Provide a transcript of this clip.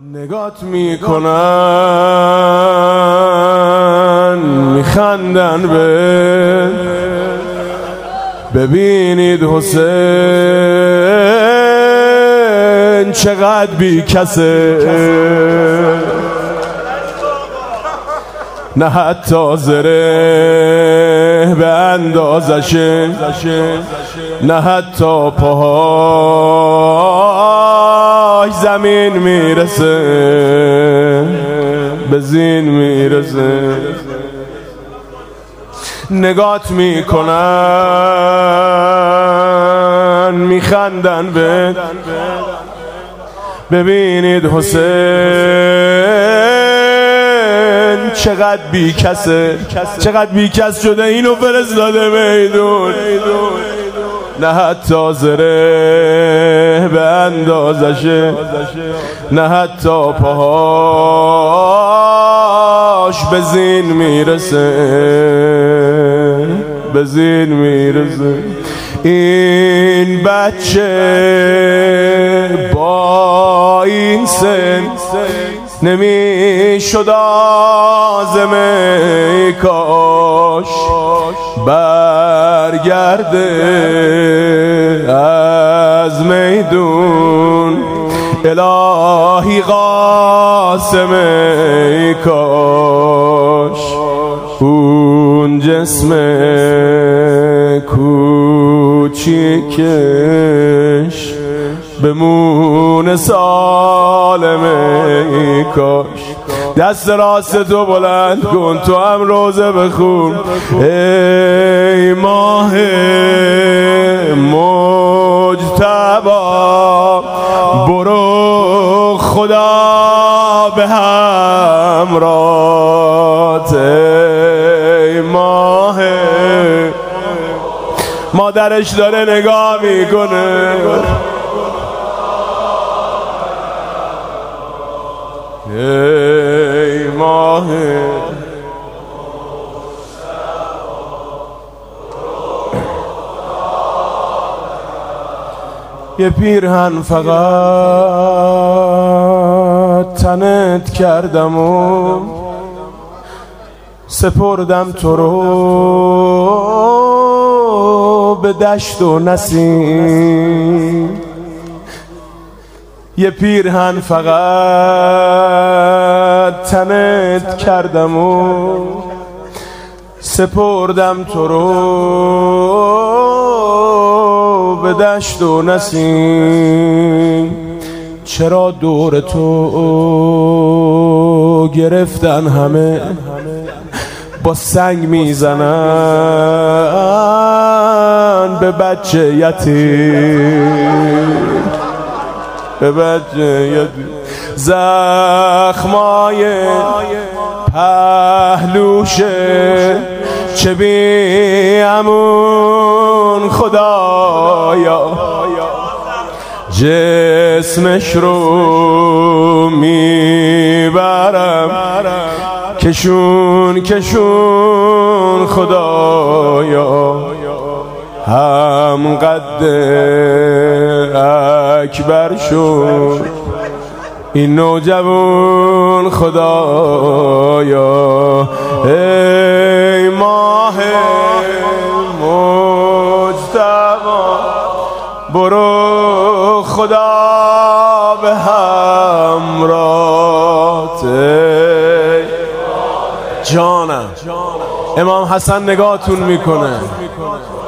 نگات میکنن میخندن ببینید حسین چقدر بی کسه، نه حتی زره به اندازشه، نه حتی پاهاش زمین میرسه، به زین میرسه. نگات میکنن میخندن ببینید حسین چقدر بی کسه، چقدر بی کس شده اینو فرستاده میدون، نه حتی زره به اندازشه، نه حتی پاهاش به زین میرسه، به زین میرسه. این بچه با این سن نمیشد آزمه، کاش برگرده از میدون الهی قاسمه، کاش اون جسم کوچیکش بمونه سالمه، کاش. دست راست تو بلند کن، تو هم روزه بخون. ای ماه مجتبی برو خدا به همراهت، ای ماه. مادرش داره نگاه میکنه، ای ماه. یه پیرهن فقط تنت کردم و سپردم تو رو به دشت و نسیم. یه پیرهن فقط تنت کردم و سپردم تو رو به دشت و نسیم. چرا دور تو گرفتن همه با سنگ میزنن به بچه یتیم، به بچه یتیم. زخمای پهلوشه چه بیامون خدایا، جسمش رو میبرم کشون کشون خدایا، هم قد اکبر شد این نوجوان خدایا. ای ماه مجتبی برو خدا به همراهت. جانم امام حسن نگاهتون میکنه.